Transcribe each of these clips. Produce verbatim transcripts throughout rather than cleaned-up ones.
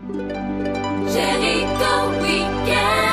Jericho Weekend.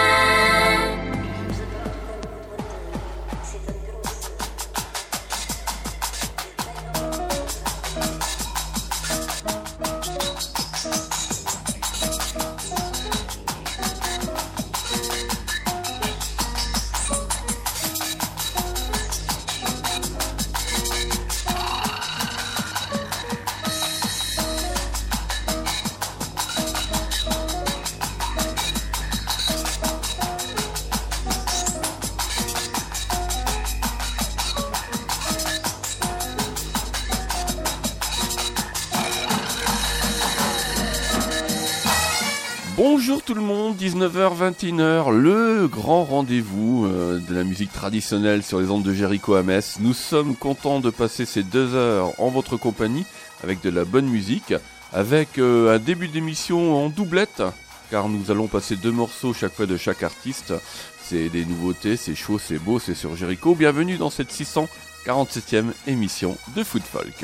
Bonjour tout le monde, dix-neuf heures vingt et une heures, le grand rendez-vous euh, de la musique traditionnelle sur les ondes de Jericho à Metz. Nous sommes contents de passer ces deux heures en votre compagnie avec de la bonne musique, avec euh, un début d'émission en doublette, car nous allons passer deux morceaux chaque fois de chaque artiste. C'est des nouveautés, c'est chaud, c'est beau, c'est sur Jericho. Bienvenue dans cette six cent quarante-septième émission de Food Folk.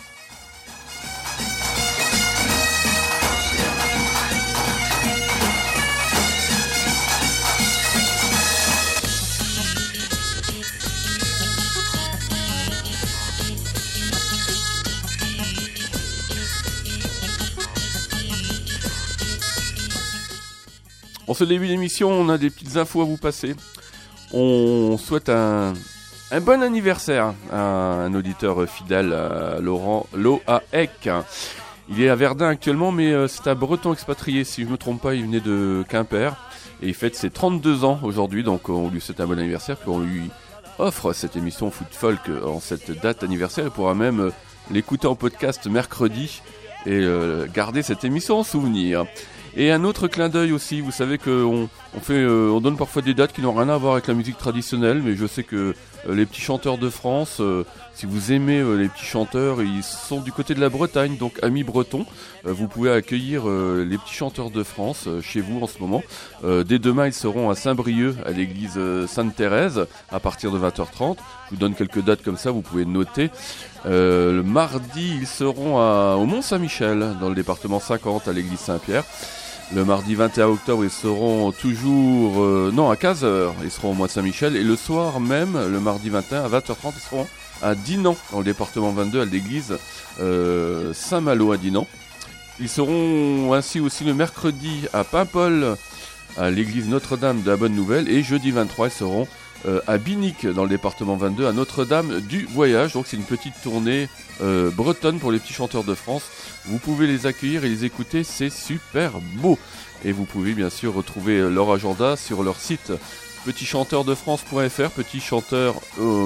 En ce début d'émission, on a des petites infos à vous passer. On souhaite un, un bon anniversaire à un auditeur fidèle, à Laurent Loaec. Il est à Verdun actuellement, mais c'est un breton expatrié. Si je ne me trompe pas, il venait de Quimper. Et il fête ses trente-deux ans aujourd'hui, donc on lui souhaite un bon anniversaire. Puis on lui offre cette émission Food Folk en cette date anniversaire. Il pourra même l'écouter en podcast mercredi et garder cette émission en souvenir. Et un autre clin d'œil aussi, vous savez qu'on on fait, euh, on donne parfois des dates qui n'ont rien à voir avec la musique traditionnelle, mais je sais que euh, les petits chanteurs de France, euh, si vous aimez euh, les petits chanteurs, ils sont du côté de la Bretagne, donc amis bretons, euh, vous pouvez accueillir euh, les petits chanteurs de France euh, chez vous en ce moment. Euh, dès demain, ils seront à Saint-Brieuc, à l'église euh, Sainte-Thérèse, à partir de vingt heures trente. Je vous donne quelques dates comme ça, vous pouvez noter. Euh, le mardi, ils seront à, au Mont-Saint-Michel, dans le département cinquante, à l'église Saint-Pierre. Le mardi vingt et un octobre, ils seront toujours... Euh, non, à quinze heures, ils seront au Mont-Saint-Michel. Et le soir même, le mardi vingt et un, à vingt heures trente, ils seront à Dinan, dans le département vingt-deux, à l'église euh, Saint-Malo à Dinan. Ils seront ainsi aussi le mercredi à Paimpol, à l'église Notre-Dame de la Bonne Nouvelle. Et jeudi vingt-trois, ils seront euh, à Binic, dans le département vingt-deux, à Notre-Dame du Voyage. Donc c'est une petite tournée euh, bretonne pour les petits chanteurs de France. Vous pouvez les accueillir et les écouter, c'est super beau. Et vous pouvez bien sûr retrouver leur agenda sur leur site petit chanteur de france point f r, petit chanteur euh,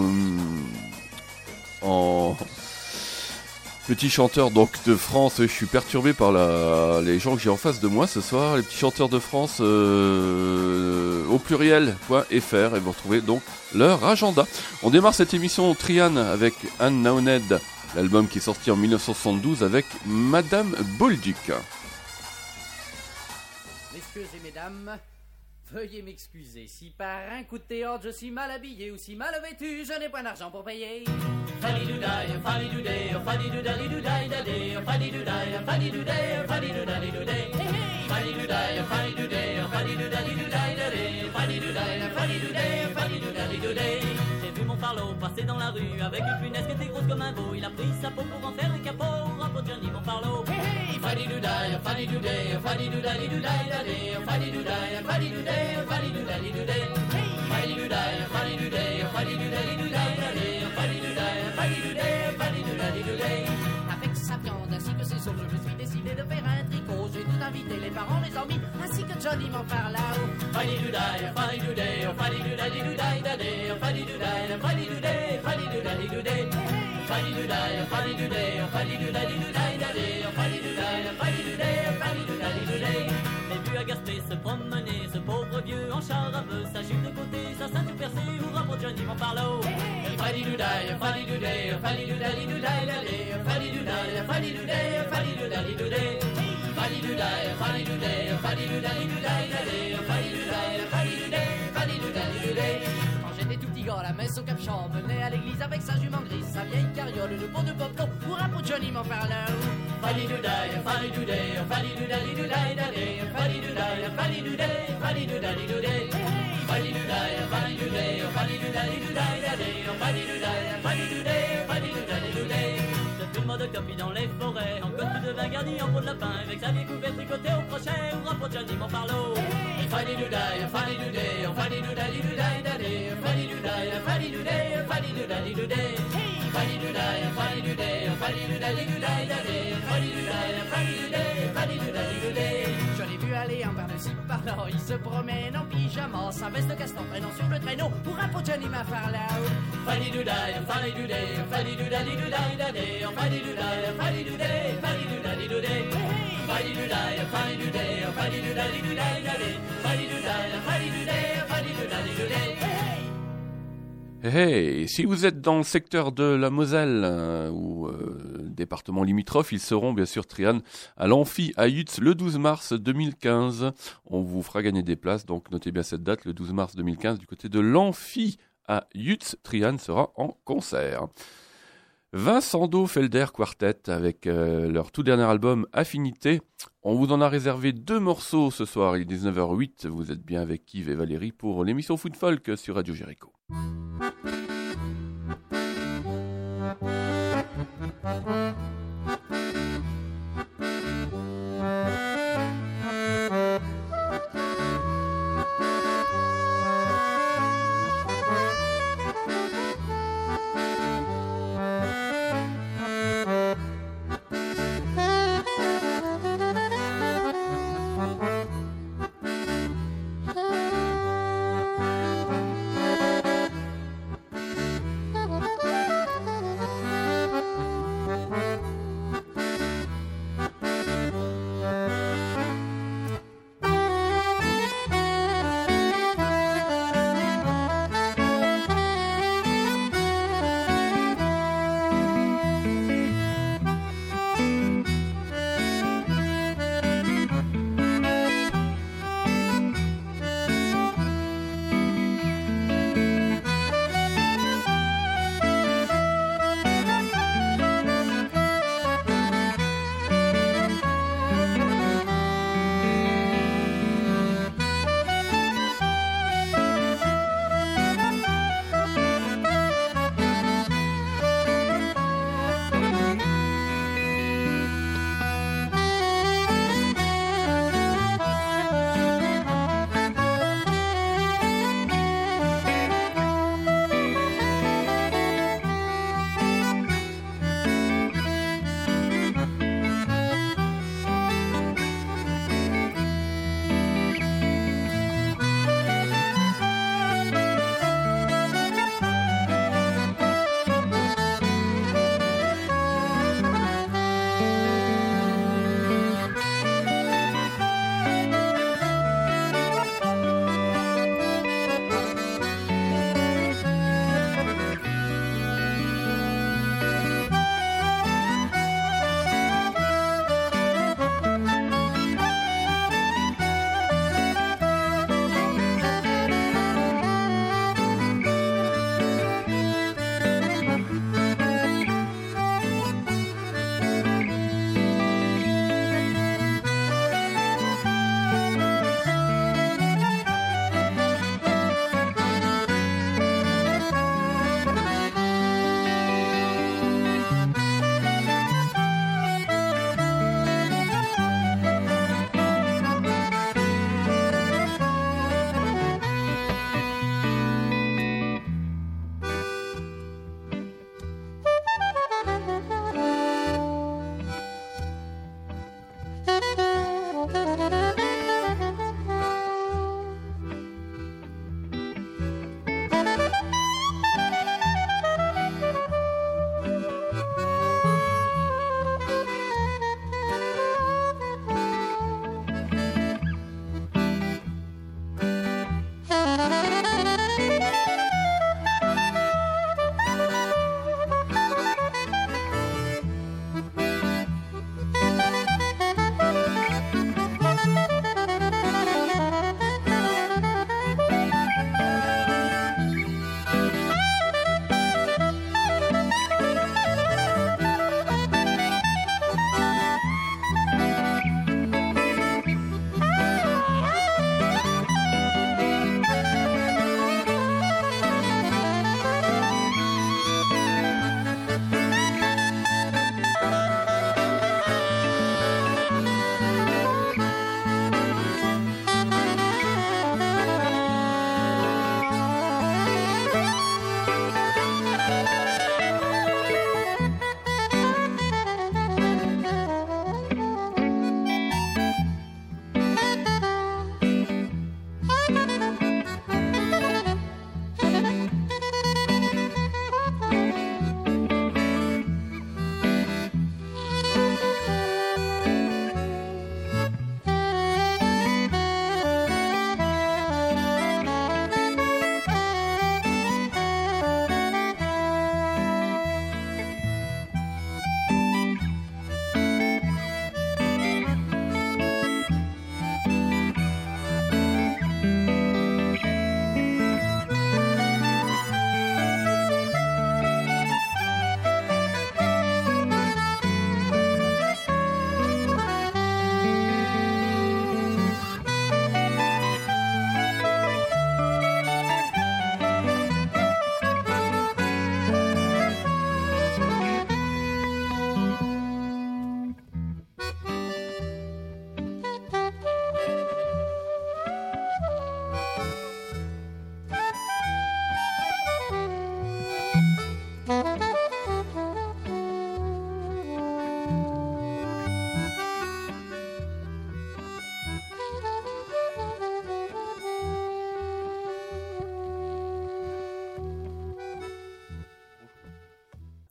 en petit chanteur donc de France. Je suis perturbé par la, les gens que j'ai en face de moi ce soir. Les petits chanteurs de France euh, au pluriel point f r et vous retrouvez donc leur agenda. On démarre cette émission Trian avec Anne Naoned, l'album qui est sorti en dix-neuf cent soixante-douze avec Madame Bolduc. Messieurs et mesdames, veuillez m'excuser si par un coup de théâtre je suis mal habillé ou si mal vêtu, je n'ai pas d'argent pour payer. Fadi-dou-daï, fadi-dou-day, fadi-dou-dali-dou-daï-da-day, fadi-dou-daï, fadi-dou-day, fadi-dou-dali-dou-day. Fadi-dou-daï, fadi-dou-day, fadi-dou-dali-dou-daï-da-day, fadi-dou-daï, fadi-dou-day, fadi-dou-dali-dou-day. J'ai vu mon farlot passer dans la rue avec une punaise qui était grosse comme un veau. Il a pris sa peau pour en faire un capot, rapport Johnny mon farlot. Hey, fadi-dou-daï, fadi-dou-day, fadi-dou-dali-dou-daï-da-day, fadi-dou-daï, fadi-dou-day, fadi-dou-dali-dou-day. Fadi-dou-daï, fadi-dou-day, fadi-dou-dali-dou-daï-da-day, fadi-dou-daï, fadi-dou-day, fadi-dou-dali-dou-day. Avec sa viande ainsi que ses os, je suis décidé de faire un tricot. J'ai tout invité, les parents, les amis, ainsi que Johnny m'en parle là-haut. Fadi-dou-daï, fadi-dou-day, fadi-dou-dali-dou-daï-da-day, fadi-dou-daï, fadi-dou-day, fadi-dou-dali-dou-day. Fadi-dou-daï, fadi-dou-day, fadi-dou-dali-dou-daï-da-day, fadi-dou-daï, fadi-dou-day, fadi-dou-dali-dou-day. J'ai vu à Gaspé se promener ce pauvre vieux en char à bœuf, sa jupe de côté, sa ceinture percée, ou rapport Johnny m'en parle là-haut. Fadi-dou-daï, fadi-dou-day, fadi-dou-dali-dou-daï-da-day, fadi-dou-daï, fadi-dou-day, fadi-dou-dali-dou-day. Fadi-dou-daï, fadi-dou-day, fadi-dou-dali-dou-daï-da-day, fadi-dou-daï, fadi-dou-day, fadi-dou-dali-dou-day. Quand j'étais tout petit gars, la messe au Cap-Champ, menait à l'église avec sa jument grise, sa vieille carriole, le pont de Poplo, ou rapport Johnny m'en parle là-haut. Fadi-dou-daï, fadi-dou-day, fadi-dou-dali-dou-daï. Depuis le mode copie dans les forêts, en costume de vin garni en peau de lapin, avec sa vieille couverte tricotée au crochet, ou rapport de Johnny Montparlot. Fadi do die, fadi do day, fadi do die do die da day, fadi do die, fadi do day, fadi do die do day. Fadi do die, fadi do day, fadi do die do die da day, fadi do die, fadi do day, fadi do die do day. Je l'ai vu aller en par-dessus par-là, il se promène en pyjama, sa veste de castor traînant sur le traîneau, pour rapport de Johnny Montparlot. Fadi do die, fadi do day, fadi do die do die da day, fadi do die, fadi do day, fadi do die do day. Fadi do die, fadi do day, fadi do die do die da day, fadi do die, fadi do day, fadi do die do day. Hey, si vous êtes dans le secteur de la Moselle euh, ou euh, département limitrophe, ils seront bien sûr Trian à l'Amphi à Yutz le douze mars deux mille quinze. On vous fera gagner des places, donc notez bien cette date, le douze mars deux mille quinze, du côté de l'Amphi à Yutz. Trian sera en concert. Vincendo Felder Quartet avec euh, leur tout dernier album Affinité. On vous en a réservé deux morceaux ce soir, il est dix-neuf heures huit. Vous êtes bien avec Yves et Valérie pour l'émission Foot Folk sur Radio Jericho.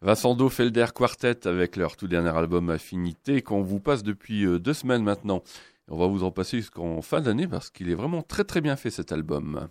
Vincendo Felder Quartet avec leur tout dernier album Affinité qu'on vous passe depuis euh, deux semaines maintenant. On va vous en passer jusqu'en fin d'année parce qu'il est vraiment très très bien fait cet album.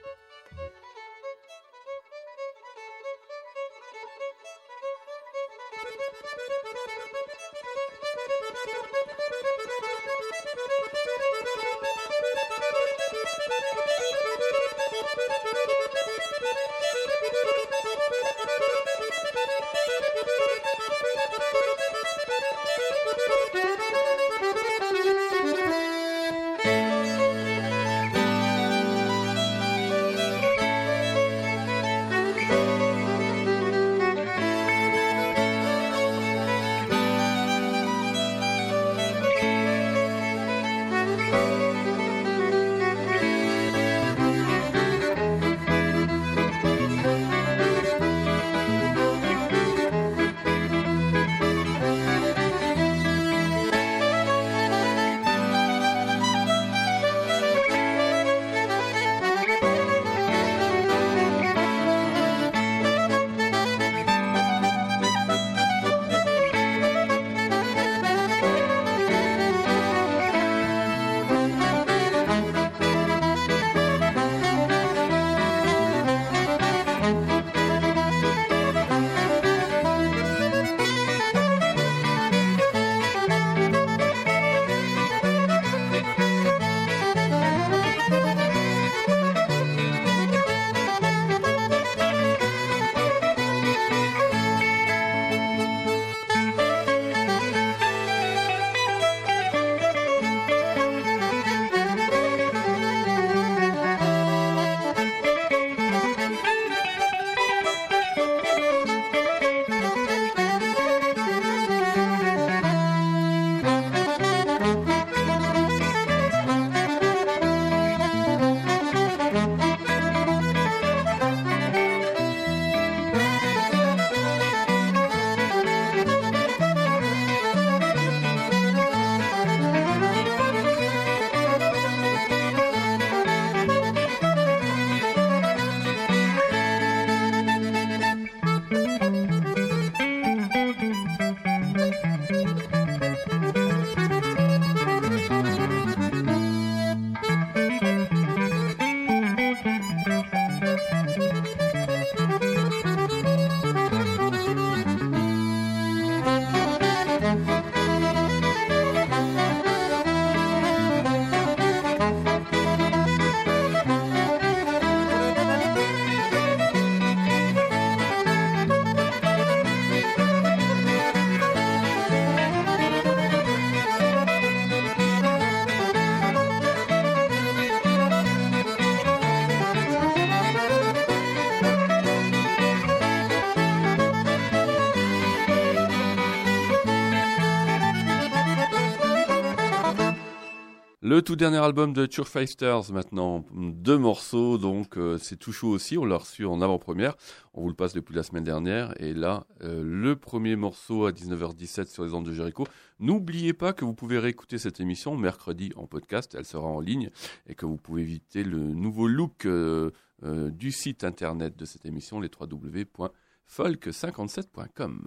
Le tout dernier album de Turfeisters maintenant, deux morceaux, donc euh, c'est tout chaud aussi, on l'a reçu en avant-première, on vous le passe depuis la semaine dernière, et là, euh, le premier morceau à dix-neuf heures dix-sept sur les ondes de Jericho. N'oubliez pas que vous pouvez réécouter cette émission mercredi en podcast, elle sera en ligne, et que vous pouvez visiter le nouveau look euh, euh, du site internet de cette émission, les w w w point folk cinquante-sept point com.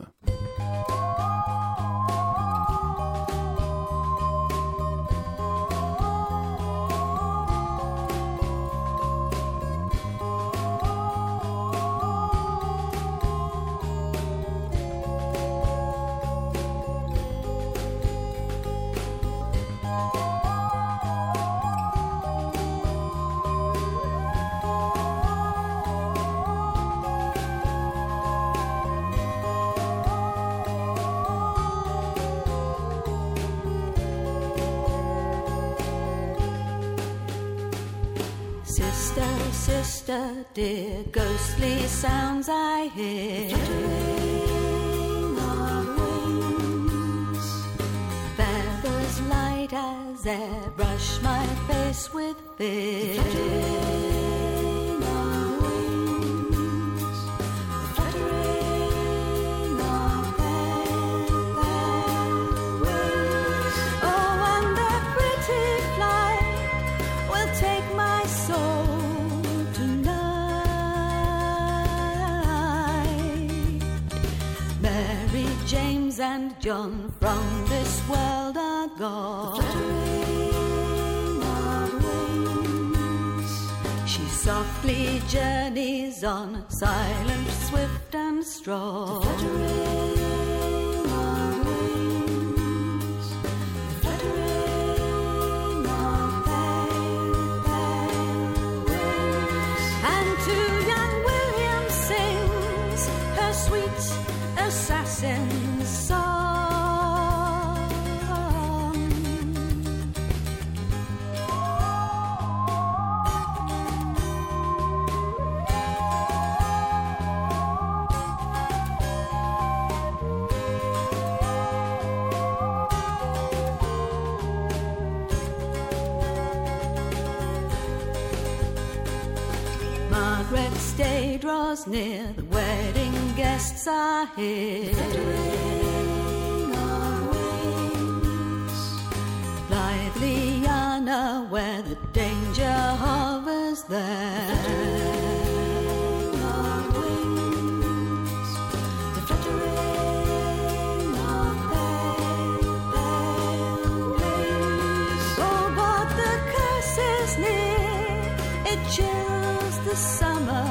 Sister, dear, ghostly sounds I hear. Fluttering of wings, feathers light as air brush my face with fear. Fluttering of wings, fluttering of air, air wings. Oh, and the pretty flight will take my soul. and John from this world are gone. She softly journeys on, silent, swift and strong. Assassin's song. Margaret's day draws near, the wedding guests are here. Blithely unaware that danger hovers there. The fluttering of pale, pale wings. Oh, but the curse is near, it chills the summer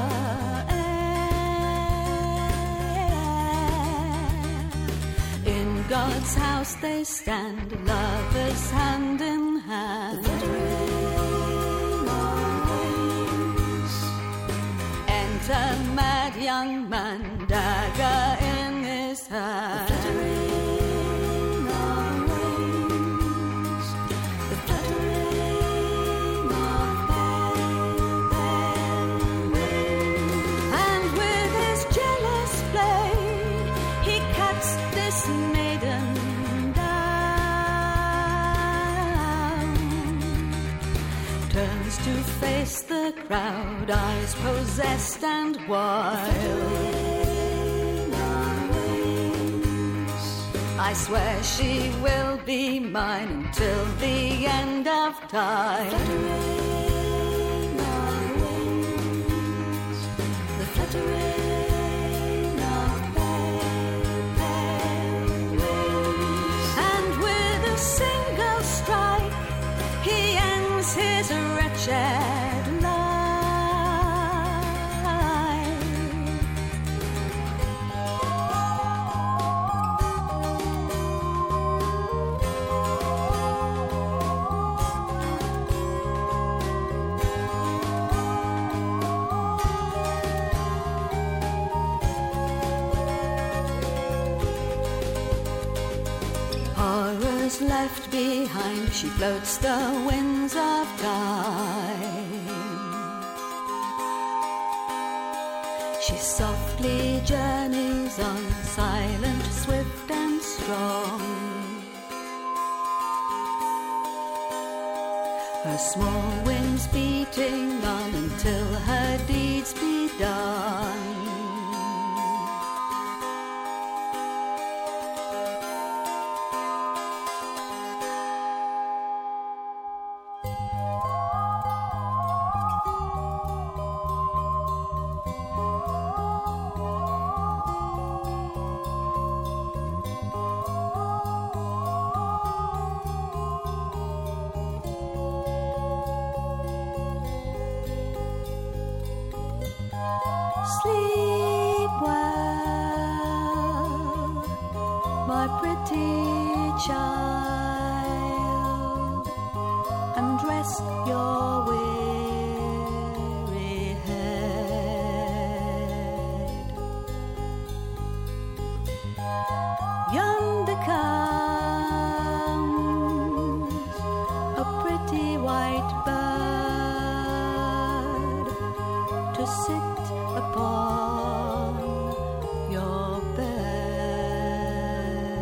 God's house they stand, lovers hand in hand. Enter mad young man, dagger in his hand. The fluttering of pale, pale wings. And with his jealous blade he cuts this maiden down, turns to face the crowd, eyes possessed and wild. I swear she will be mine until the end of time. The fluttering of pale, pale wings. And with a single strike he ends his wretched life. Horrors left behind, she floats the winds of time. She softly journeys on, silent, swift and strong. Her small wings beating on until her deeds be done. Sleep well, my pretty child, and rest your weary head. Yonder comes a pretty white bird to sit upon your bed.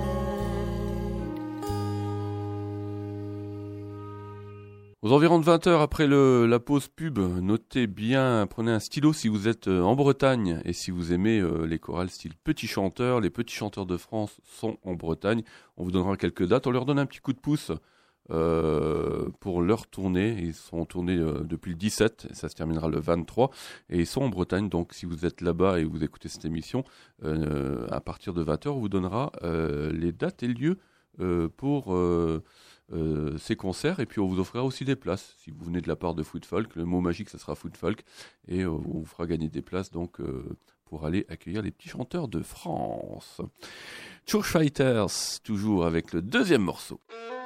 Aux environs de vingt heures après le, la pause pub, notez bien, prenez un stylo si vous êtes en Bretagne et si vous aimez euh, les chorales style Petits Chanteurs. Les Petits Chanteurs de France sont en Bretagne. On vous donnera quelques dates, on leur donne un petit coup de pouce euh, pour leur tournée. Ils sont en tournée euh, depuis le dix-sept, et ça se terminera le vingt-trois, et ils sont en Bretagne. Donc si vous êtes là-bas et vous écoutez cette émission, euh, à partir de vingt heures, on vous donnera euh, les dates et lieux euh, pour euh, euh, ces concerts, et puis on vous offrira aussi des places. Si vous venez de la part de Food Folk, le mot magique, ça sera Food Folk, et euh, on vous fera gagner des places donc euh, pour aller accueillir les petits chanteurs de France. Church Fighters, toujours avec le deuxième morceau.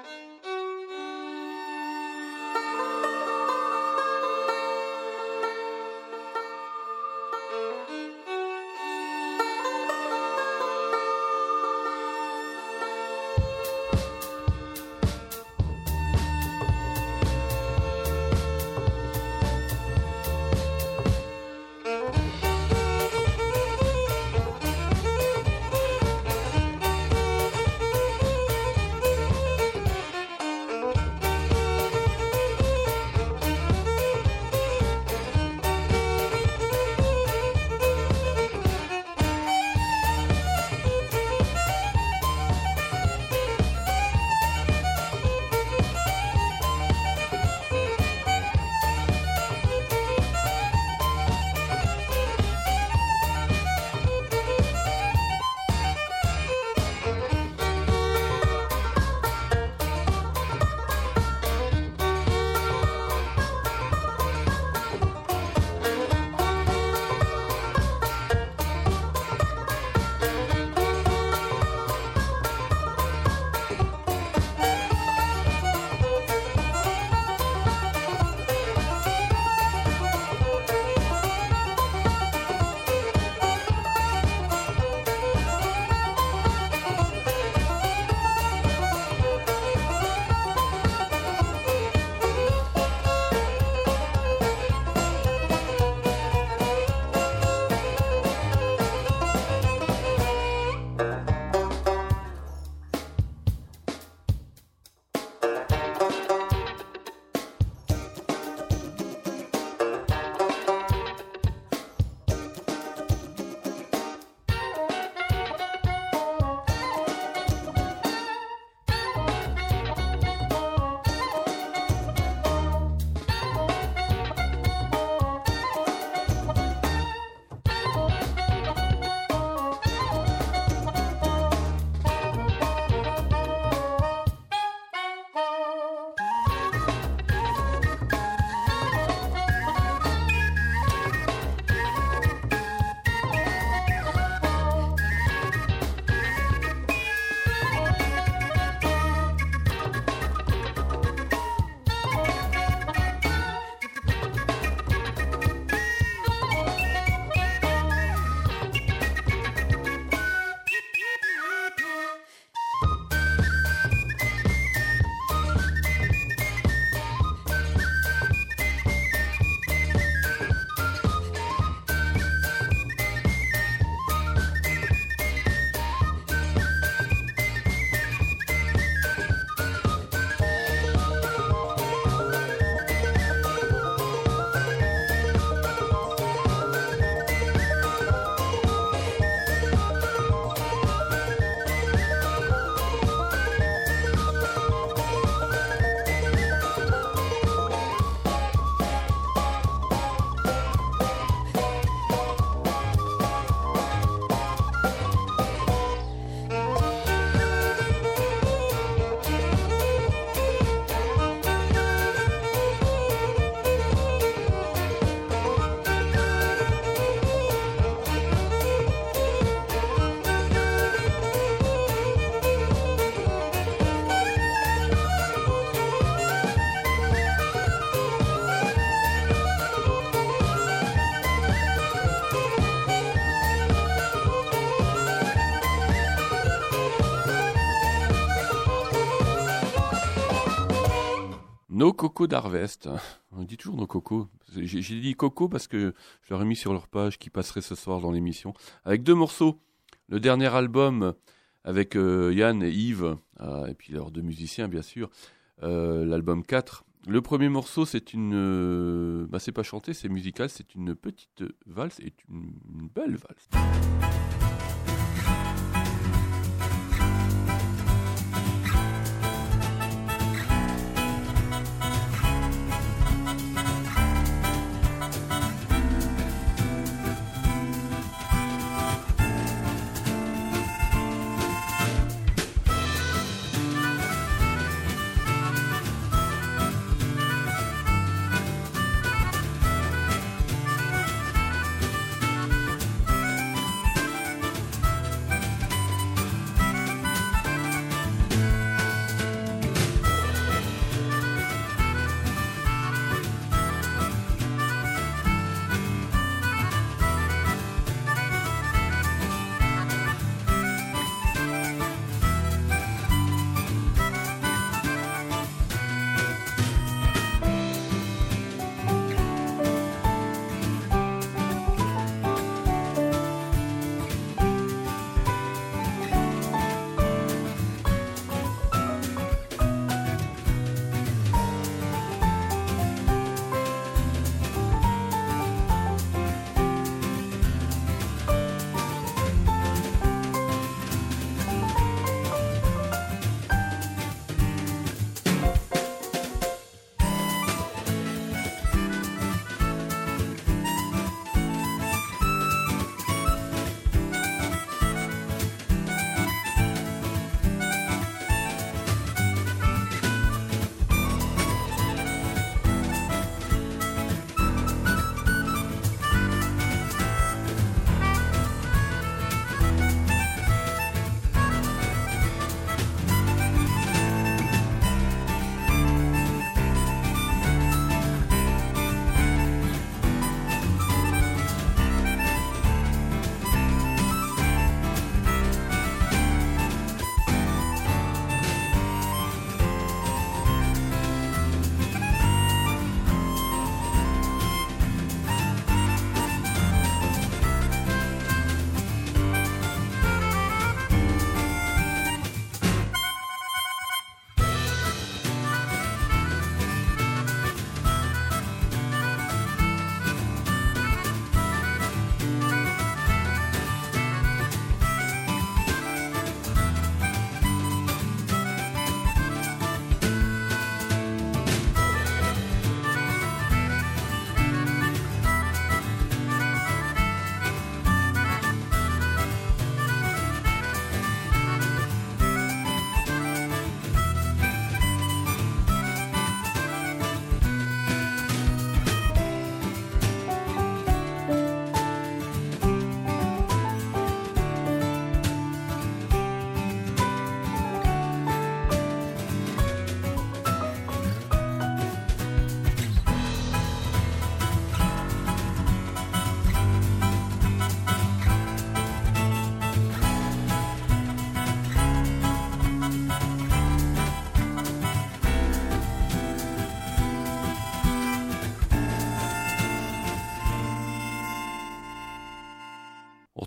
Nos cocos d'Harvest. On dit toujours nos cocos. J'ai, j'ai dit coco parce que je leur ai mis sur leur page qui passerait ce soir dans l'émission. Avec deux morceaux. Le dernier album avec euh, Yann et Yves, euh, et puis leurs deux musiciens bien sûr. Euh, l'album quatre. Le premier morceau, c'est une... Euh, bah c'est pas chanté, c'est musical. C'est une petite valse et une, une belle valse.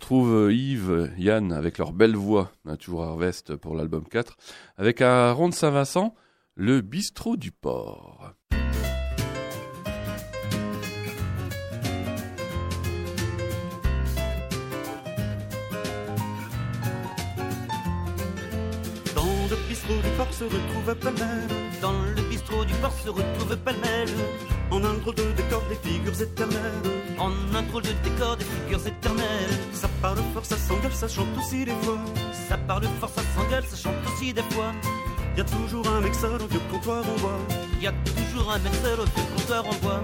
retrouve Yves, Yann avec leur belle voix, on a toujours Harvest pour l'album quatre, avec à Ronde-Saint-Vincent, le bistrot du port. Dans le bistrot du port se retrouve pêle-mêle. Dans le bistrot du port se retrouve pêle-mêle. En un drôle de décor des figures éternelles. En un drôle de décor des figures éternelles. Ça parle fort, ça s'engueule, ça chante aussi des fois. Ça parle fort, ça s'engueule, ça chante aussi des fois. Y'a toujours un mec seul au vieux comptoir en bois. Y'a toujours un mec seul au vieux comptoir en bois.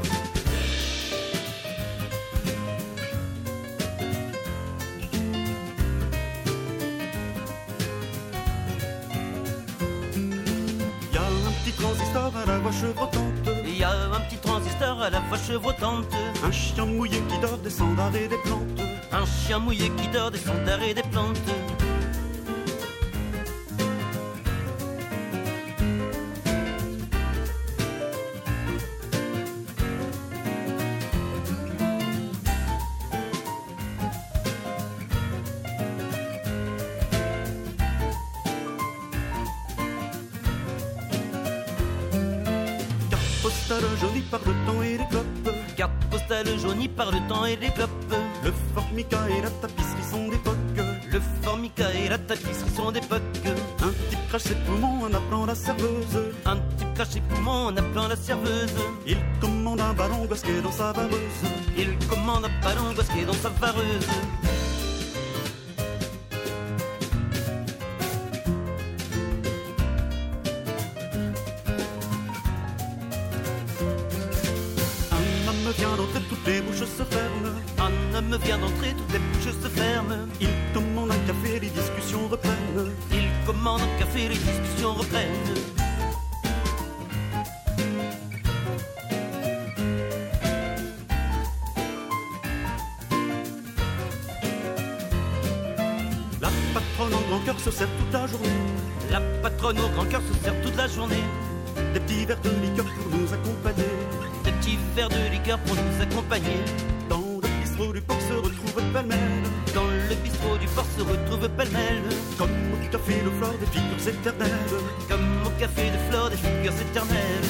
Transistor à la voix chevrotante. Il y a un petit transistor à la voix chevrotante. Un chien mouillé qui dort des sandars et des plantes. Un chien mouillé qui dort des sandars et des plantes. Jauni par le temps et les clopes. Carte postale jaunie par le temps et les clopes. Le Formica et la tapisserie sont d'époque. Le Formica et la tapisserie sont d'époque. Un type crache ses poumons en appelant la serveuse. Un type crache ses poumons en appelant la serveuse. Il commande un ballon basqué dans sa vareuse. Il commande un ballon basqué dans sa vareuse. Toutes les bouches se ferment. Un homme vient d'entrer, toutes les bouches se ferment. Il commande un café, les discussions reprennent. Il commande un café, les discussions reprennent. La patronne au grand cœur se sert toute la journée. La patronne au grand cœur se sert toute la journée. Des petits verres de liqueur pour nous accompagner. Des petits verres de liqueur pour nous accompagner. Dans le bistrot du port se retrouve pêle-mêle. Dans le bistrot du port se retrouve pêle-mêle. Comme au café de flore des figures éternelles. Comme au café de flore des figures éternelles.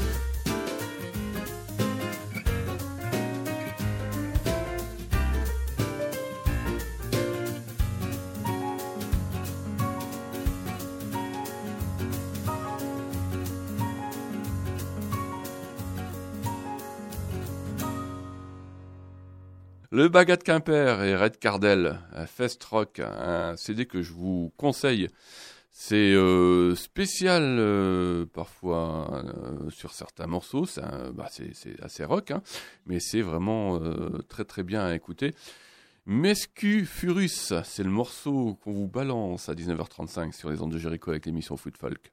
Le Bagat de Quimper et Red Cardell, Fest Rock, un C D que je vous conseille. C'est euh, spécial euh, parfois euh, sur certains morceaux, c'est, un, bah, c'est, c'est assez rock, hein, mais c'est vraiment euh, très très bien à écouter. Mescu Furus, c'est le morceau qu'on vous balance à dix-neuf heures trente-cinq sur les ondes de Jericho avec l'émission Foot Folk.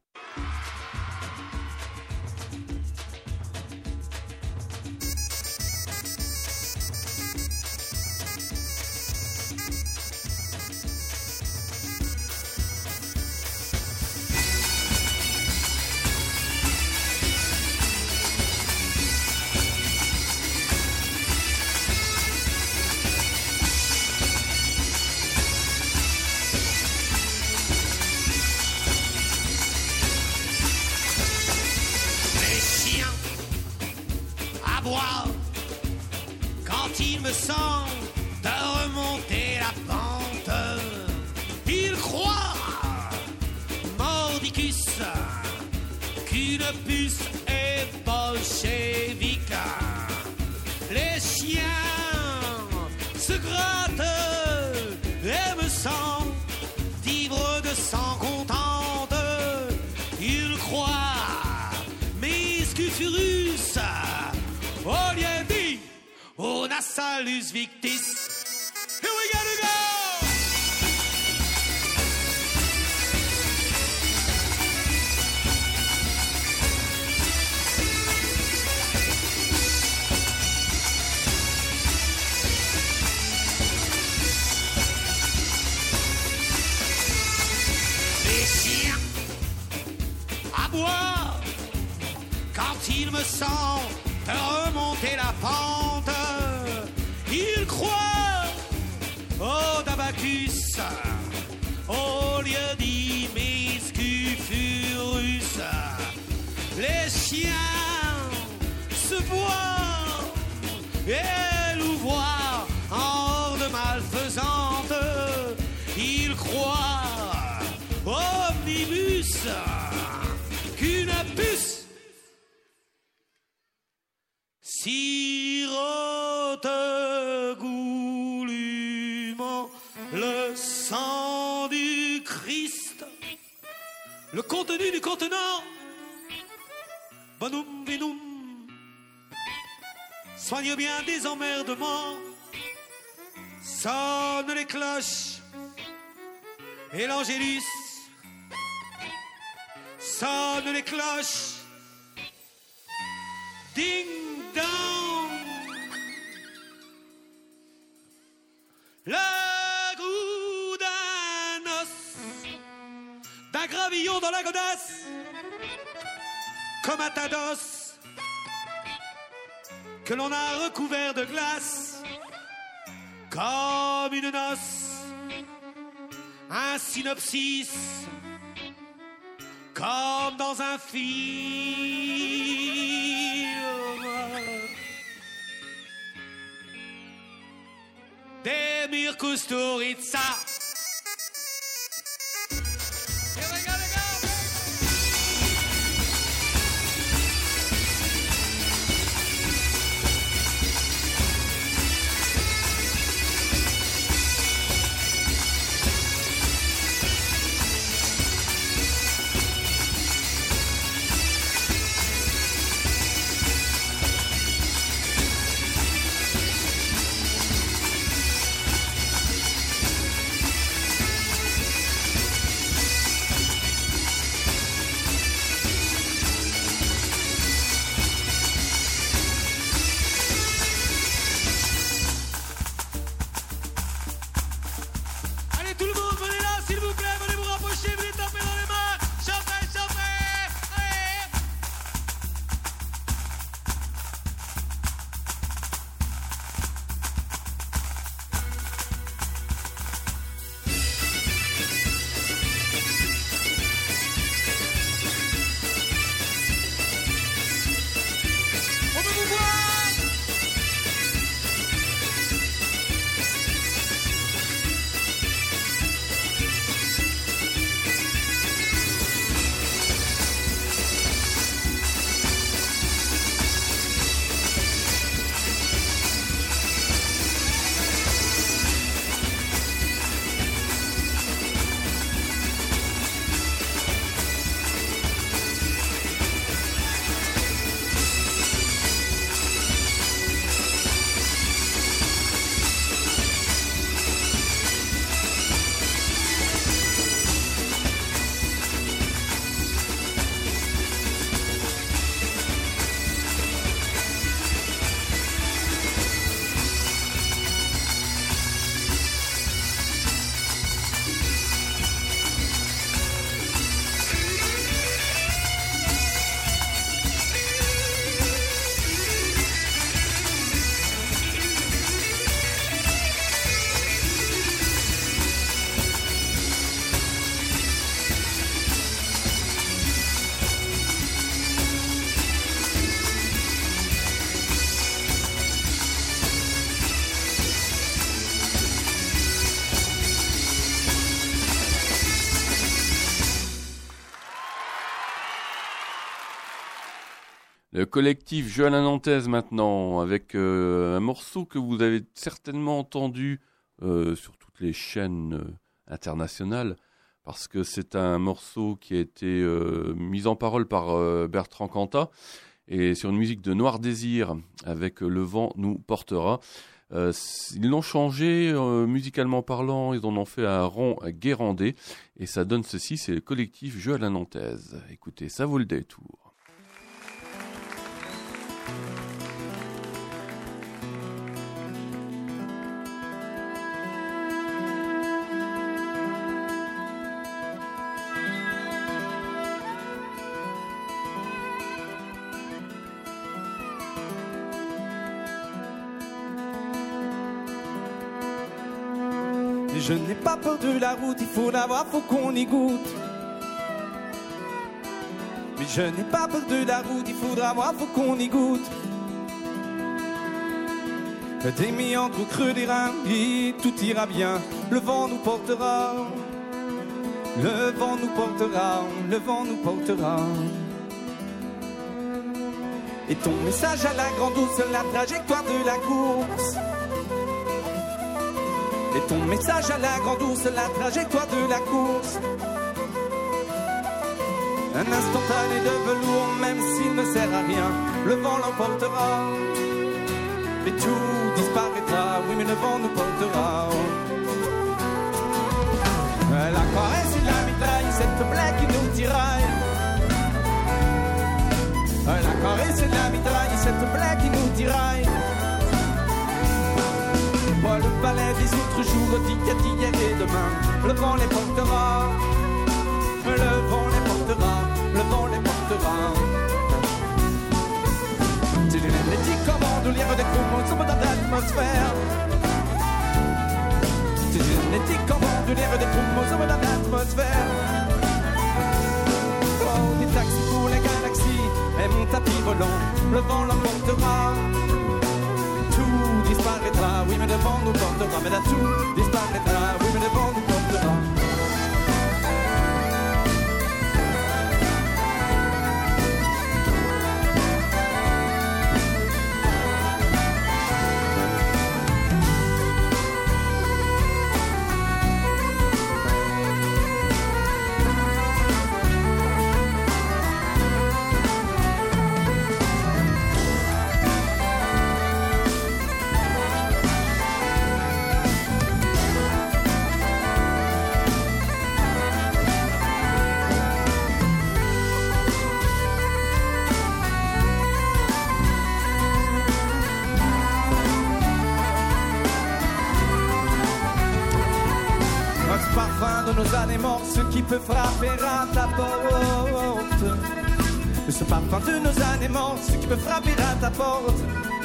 Quand il me sent de remonter la pente, il croit, mordicus, qu'une puce est bolchevique. Les chiens se grattent et me sentent ivre de sang contente. Il croit, mais scufurus, Oliedi, una salus victis. Here we gotta go! Les chiens à boire quand il me sent de remonter la pente, il croit, oh au lieu d'Imiscufurus. Les chiens se voient et louvoient en horde malfaisante. Ils croient omnibus qu'une puce sirote goulûment le sang du Christ. Le contenu du contenant, bonum vinum, soigne bien des emmerdements. Sonnent les cloches et l'angélus. Sonnent les cloches. Ding dong. Le goût d'un os, d'un gravillon dans la godasse, comme un tas d'os que l'on a recouvert de glace, comme une noce, un synopsis, comme dans un film. Des Mir Kusturica. Le collectif Jeux à la Nantaise maintenant, avec euh, un morceau que vous avez certainement entendu euh, sur toutes les chaînes euh, internationales, parce que c'est un morceau qui a été euh, mis en parole par euh, Bertrand Cantat, et sur une musique de Noir Désir, avec euh, Le vent nous portera. Euh, ils l'ont changé, euh, musicalement parlant, ils en ont fait un rond guérandais, et ça donne ceci, c'est le collectif Jeux à la Nantaise. Écoutez, ça vaut le détour. Et je n'ai pas peur de la route, il faut la voir, faut qu'on y goûte. Mais je n'ai pas peur de la route, il faudra voir, faut qu'on y goûte. Des méandres au creux des reins, et tout ira bien. Le vent nous portera, le vent nous portera, le vent nous portera. Et ton message à la grande ours, la trajectoire de la course. Et ton message à la grande ours, la trajectoire de la course. Un instantané de velours, même s'il ne sert à rien, le vent l'emportera. Et tout disparaîtra, oui mais le vent nous portera. La caresse et la mitraille, cette plaie qui nous tiraille. La caresse et la mitraille, cette plaie qui nous tiraille. Moi le palais des autres jours, dit hier et demain, le vent les portera. Le vent les portera, le vent les portera. C'est génétique comment de lire des chromosomes dans l'atmosphère. C'est génétique comment de lire des chromosomes dans l'atmosphère. Oh, des taxis pour les galaxies et mon tapis volant, le vent l'emportera. Tout disparaîtra, oui mais le vent nous portera. Mais là tout disparaîtra, oui mais le vent nous portera. Ce qui peut frapper à ta porte. Ce parfum de nos années mortes, ce qui peut frapper à ta porte.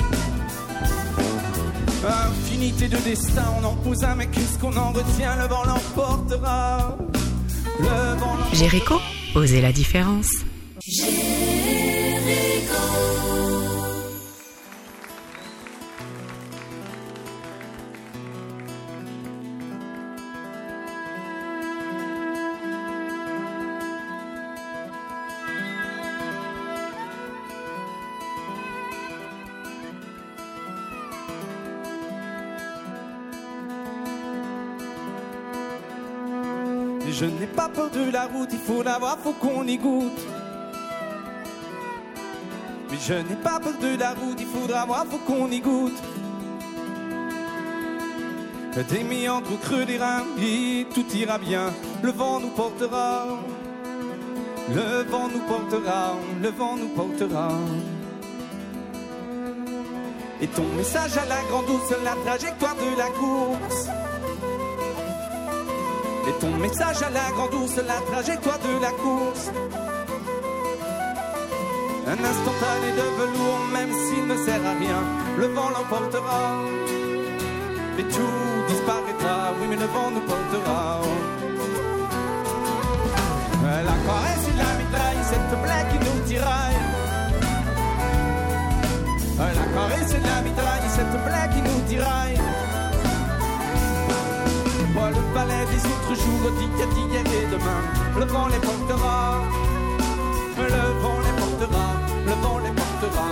Infinité de destins, on en pose un, mais qu'est-ce qu'on en retient? Le vent l'emportera. Le vent l'emportera. Jéricho, osez la différence. Jéricho. Je n'ai pas peur de la route, il faut la voir, faut qu'on y goûte. Mais je n'ai pas peur de la route, il faudra voir, faut qu'on y goûte. Des méandres au creux des reins, et tout ira bien. Le vent nous portera, le vent nous portera, le vent nous portera. Et ton message à la grande ours, la trajectoire de la course. Et ton message à la grande ours, la trajectoire de la course. Un instantané de velours, même s'il ne sert à rien, le vent l'emportera. Et tout disparaîtra, oui mais le vent nous portera. La caresse et la mitraille, cette plaie qui nous tiraille. La caresse et la mitraille, cette plaie qui nous tiraille. Moi le palais des autres jours, dit hier et demain, le vent les portera. Le vent les portera, le vent les portera.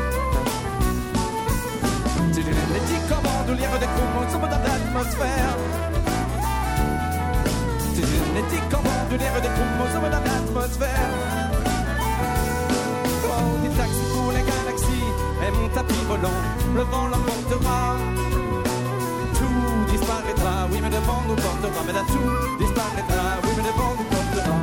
C'est génétique comment de lire des chromosomes dans l'atmosphère. C'est génétique comment de lire des chromosomes dans l'atmosphère. Oh, des taxis pour les galaxies et mon tapis volant, le vent l'emportera. Tout disparaîtra, oui mais le vent nous portera. Mais là tout disparaîtra, oui mais le vent nous portera.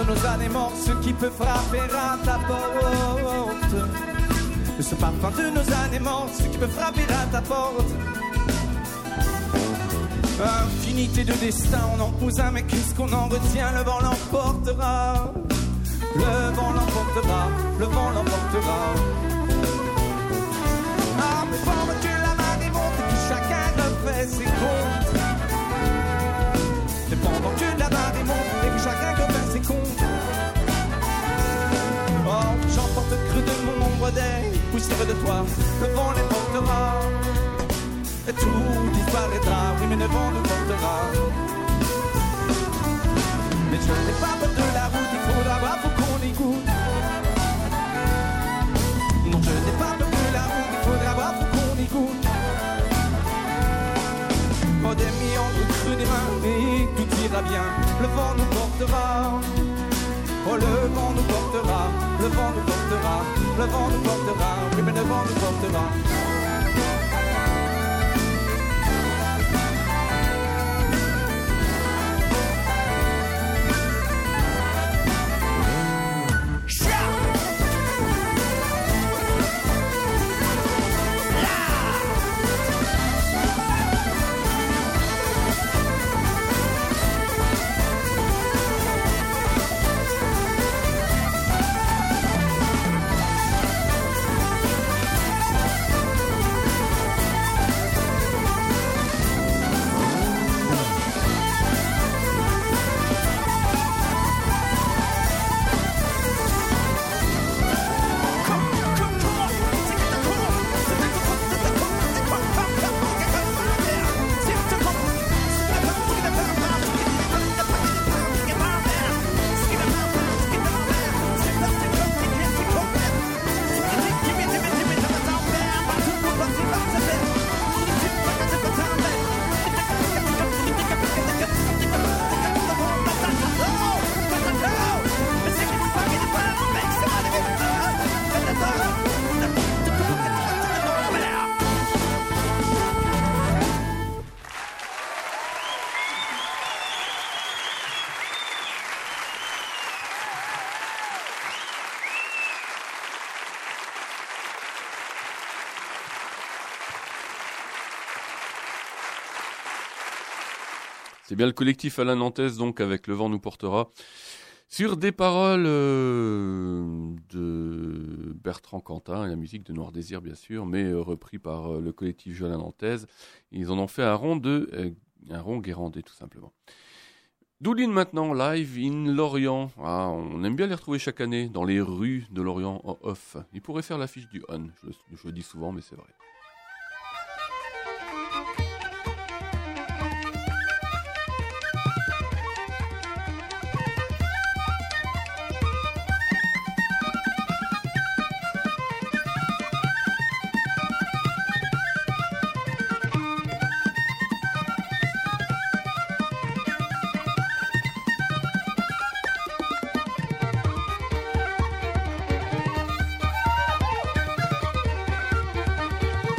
nos années mortes, ce qui peut frapper à ta porte. De ce parfum de nos années mortes, ce qui peut frapper à ta porte. Infinité de destins, on en pose un, mais qu'est-ce qu'on en retient? Le vent l'emportera, le vent l'emportera, le vent l'emportera. Ah, mais pendant que la marée monte et que chacun refait ses comptes, mais pendant que la marée monte et que chacun refait ses comptes, oh, j'emporte le creux de mon ombre des poussières de toi, le vent les portera. Et tout disparaîtra, oui mais le vent nous portera. Mais je n'ai pas peur de la route, il faudra voir, faut qu'on y goûte. Non, je n'ai pas peur de la route, il faudra voir, faut qu'on y goûte. Oh, des millions de creux des mains, et tout ira bien, le vent nous portera. Oh, le vent nous portera, le vent nous portera, le vent nous portera, oui mais le vent nous portera. C'est bien le collectif Alain Nantes, donc, avec Le vent nous portera, sur des paroles euh, de Bertrand Cantat et la musique de Noir Désir, bien sûr, mais euh, repris par euh, le collectif Alain Nantes. Ils en ont fait un rond de euh, un rond guérandais, tout simplement. Doulin maintenant, live in Lorient. Ah, on aime bien les retrouver chaque année dans les rues de Lorient en off. Ils pourraient faire l'affiche du On, je, je le dis souvent, mais c'est vrai. Thank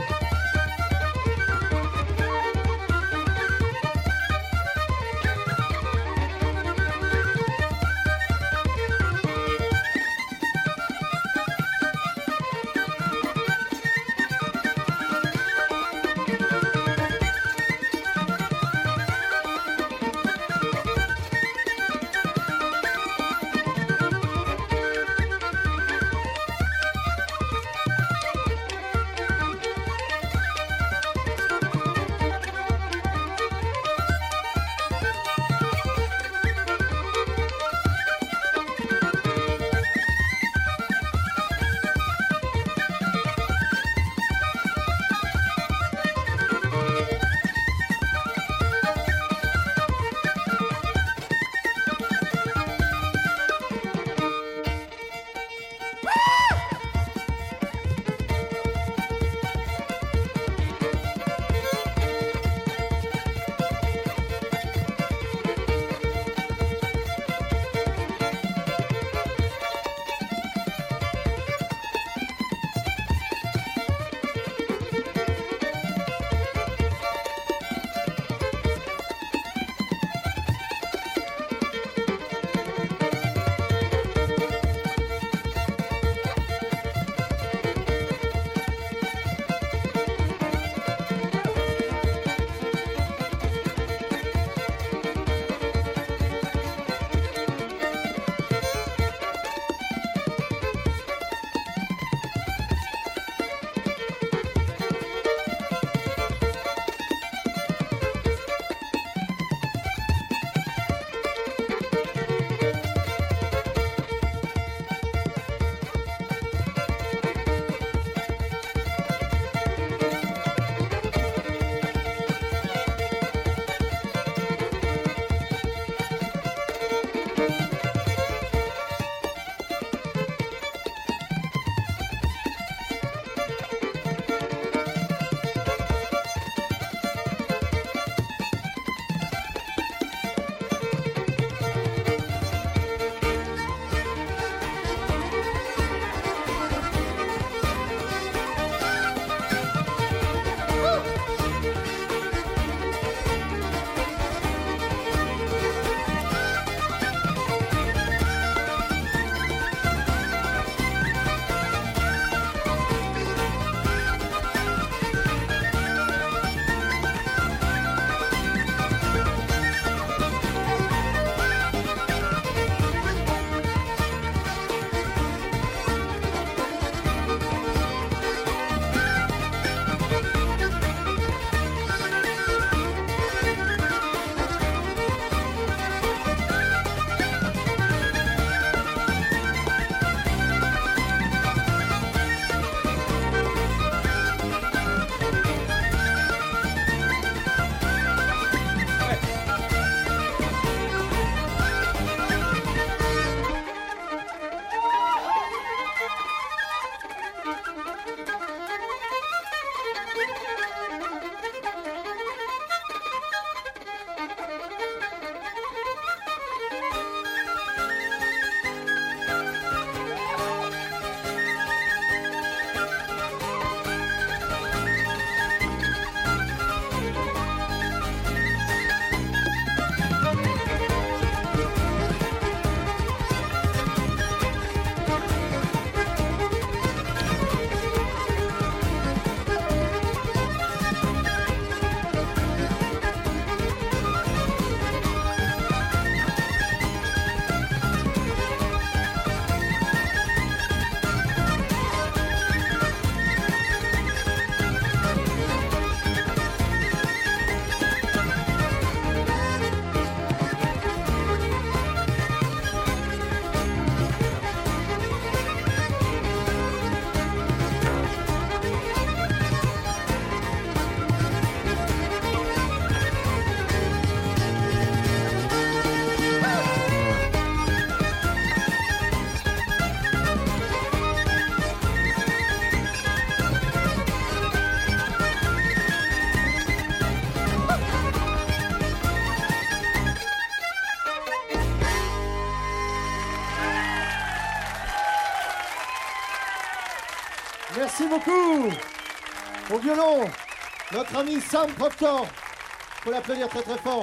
Merci beaucoup. Au violon, notre ami Sam Proctor. Faut l'applaudir très très fort.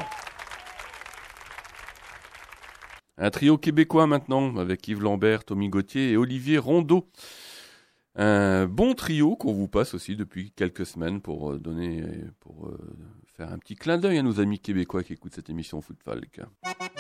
Un trio québécois maintenant, avec Yves Lambert, Tommy Gauthier et Olivier Rondeau. Un bon trio qu'on vous passe aussi depuis quelques semaines pour donner, pour faire un petit clin d'œil à nos amis québécois qui écoutent cette émission Foot Folk.